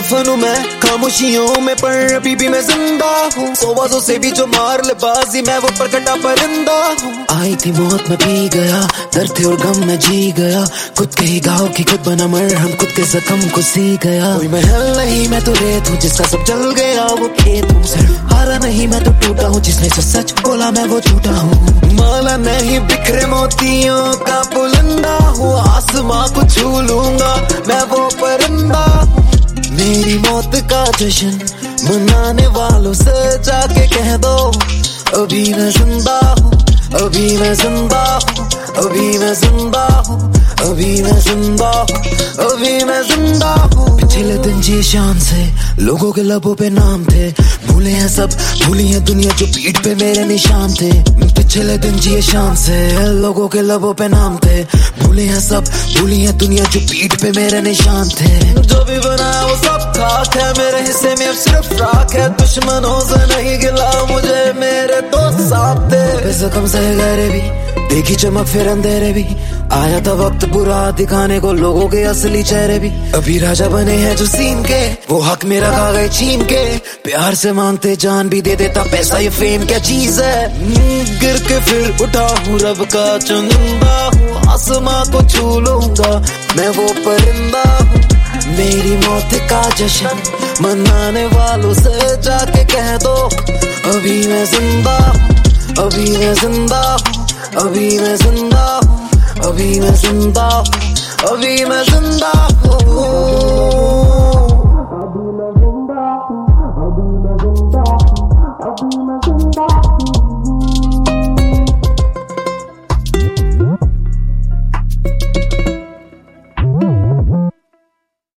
दफन हूँ मैं खामोशियों में, पर अभी भी मैं जिंदा हूँ। 100 बाजों से भी जो मार ले बाजी, मैं वो प्रकटा परिंदा हूँ। आई थी मौत में पी गया, दर्द थे और गम में जी गया, खुद के ही गाँव की खुद बना मरहम, खुद के जख्म को सी गया। कोई महल नहीं मैं तो रेत हूँ, जिसका सब जल गया वो खेत हूँ। सिर्फ हारा नहीं मैं तो टूटा हूँ, जिसने जो सच बोला मैं वो झूठा हूँ। माला नहीं बिखरे मोतियों का बुलंदा हूँ, आसमां को छू लूंगा मैं वो परिंदा हूँ। मेरी मौत का जश्न मनाने वालों से जाके कह दो, अभी मैं जिंदा हूँ, अभी मैं जिंदा हूँ, अभी मैं जिंदा हूँ, अभी मैं जिंदा हूँ, अभी मैं जिंदा हूँ। पिछले दिन जी शान से लोगों के लबों पे नाम थे, भूले हैं सब, भूली है दुनिया जो पीठ पे मेरे निशान थे। पिछले दिन जी शान से लोगों के लबों पे नाम थे, भूले हैं सब, भूली है दुनिया जो पीठ पे मेरे निशान थे। जो भी बनाया वो सब खाक है, मेरे हिस्से में अब सिर्फ राख है। दुश्मनों से नहीं गिला मुझे मेरे दोस्त साथ थे। जख्म से गहरे भी देखी चमक फिर अंधेरे भी, आया था वक्त बुरा दिखाने को लोगों के असली चेहरे भी। अभी राजा बने हैं जो सीन के, वो हक मेरा खा गए छीन के। प्यार से मांगते जान भी दे देता, पैसा ये फेम क्या चीज है। गिर के फिर उठा हूँ, रब का चुनिंदा हूँ, आसमां को छू लूंगा मैं वो परिंदा हूँ। मेरी मौत का जश्न मनाने वालों से जाके कह दो, अभी मैं जिंदा हूँ, अभी मैं जिंदा हूँ, अभी मैं जिंदा हूँ, अभी मैं जिंदा हूँ, अभी मैं जिंदा हूँ।